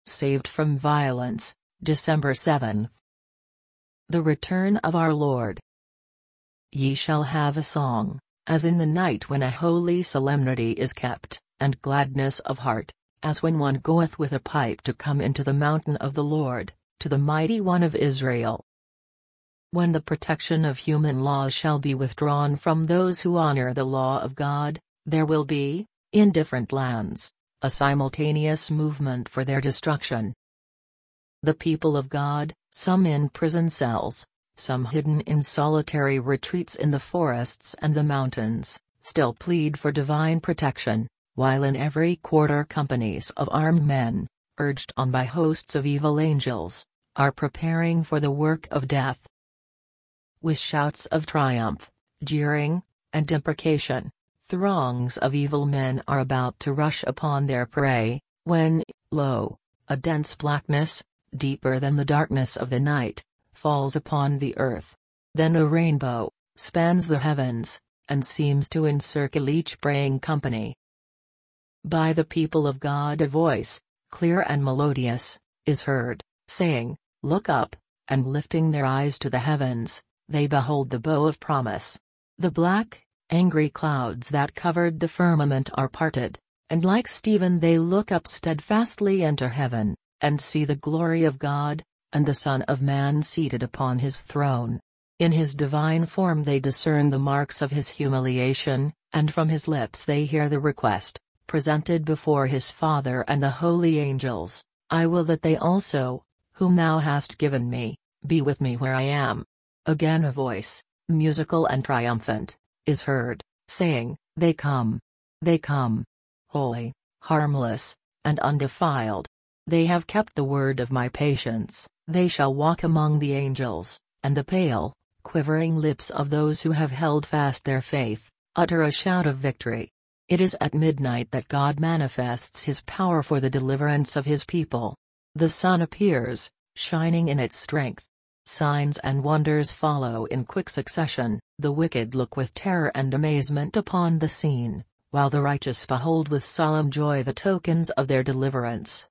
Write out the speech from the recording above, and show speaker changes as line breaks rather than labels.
saved from violence, December 7. The return of our Lord. Ye shall have a song, as in the night when a holy solemnity is kept, and gladness of heart, as when one goeth with a pipe to come into the mountain of the Lord, to the mighty one of Israel. When the protection of human laws shall be withdrawn from those who honor the law of God, there will be, in different lands, a simultaneous movement for their destruction. The people of God, some in prison cells, some hidden in solitary retreats in the forests and the mountains, still plead for divine protection, while in every quarter companies of armed men, urged on by hosts of evil angels, are preparing for the work of death. With shouts of triumph, jeering, and imprecation, throngs of evil men are about to rush upon their prey, when, lo, a dense blackness, deeper than the darkness of the night, falls upon the earth. Then a rainbow spans the heavens, and seems to encircle each praying company. By the people of God a voice, clear and melodious, is heard, saying, Look up, and lifting their eyes to the heavens, they behold the bow of promise. The black, angry clouds that covered the firmament are parted, and like Stephen they look up steadfastly into heaven, and see the glory of God, and the Son of Man seated upon his throne. In his divine form they discern the marks of his humiliation, and from his lips they hear the request, presented before his Father and the holy angels, I will that they also, whom thou hast given me, be with me where I am. Again a voice, musical and triumphant, is heard, saying, They come. They come. Holy, harmless, and undefiled. They have kept the word of my patience, they shall walk among the angels, and the pale, quivering lips of those who have held fast their faith, utter a shout of victory. It is at midnight that God manifests his power for the deliverance of his people. The sun appears, shining in its strength. Signs and wonders follow in quick succession, the wicked look with terror and amazement upon the scene, while the righteous behold with solemn joy the tokens of their deliverance.